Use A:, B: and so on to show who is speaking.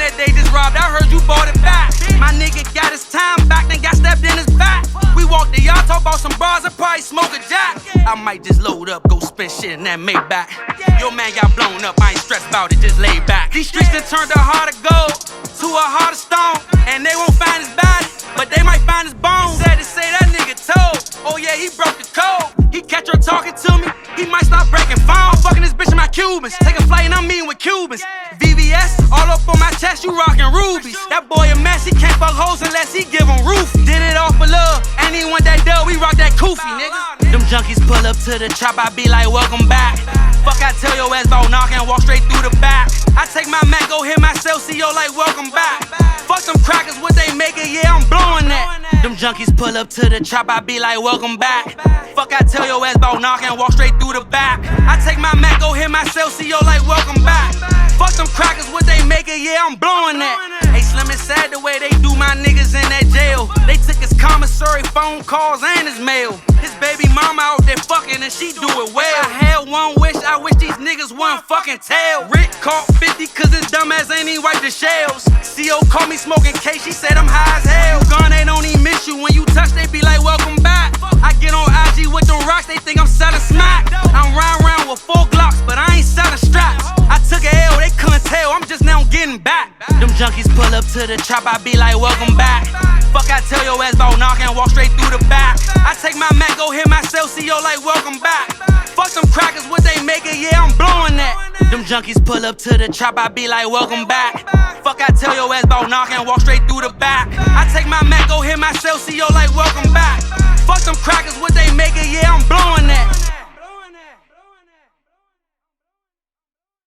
A: that they just robbed, I heard you bought it back. My nigga got his time back, then got stabbed in his back. We walked the yard, talk about some bras, I probably smoke a jack. I might just load up, go spend shit in that Maybach. Your man got blown up, I ain't stressed about it, just lay back. These streets done turned a heart of gold to a heart of stone, and they won't find his body, but they might find his bones. Sad to say that nigga told, oh yeah, he broke the code. He catch her talking to me, he might start breaking phone. I'm fucking this bitch in my Cubans, take a flight and I'm meeting with Cubans. VVS, all up on my chest, you rockin' rubies. That boy a mess, he can't fuck hoes unless he give him roof. Did it all for love, and he want that dough, we rock that koofy, nigga. Them junkies pull up to the chop, I be like, welcome back. Fuck, I tell your ass about knockin', walk straight through the back. I take my Mac, go hit my CO like welcome back. Fuck them crackers, what they making, yeah, I'm blowing that. Them junkies pull up to the chop, I be like, welcome back. Fuck, I tell your ass about knockin', walk straight through the back. I take my Mac, go hit my CO like welcome back. Fuck them crackers, what they making, yeah, I'm blowing that. Hey, Slim, it's sad the way they do my niggas in that jail. They took his commissary phone calls and his mail. His baby mama out there fucking and she do it well. I had one wish, I wish these niggas wouldn't fucking tell. Rick caught 50 cause his dumb ass ain't even wipe the shells. CO called me smoking K, she said I'm high as hell. Gone, they don't even miss you, when you touch they be like welcome back. I get on IG with them rocks, they think I'm selling smack. I'm riding around with 4 Glocks, but I ain't selling straps. I took a L, they couldn't tell, I'm just now getting back. Them junkies pull up to the chop, I be like welcome back. Fuck, I tell your ass about knockin', walk straight through the back. I take my Mac, go hit my CO like welcome back. Fuck them crackers, what they making, yeah, I'm blowing that. Them junkies pull up to the chop, I be like welcome back. Fuck, I tell your ass about knockin', walk straight through the back. I take my Mac, go hit my CO like welcome back.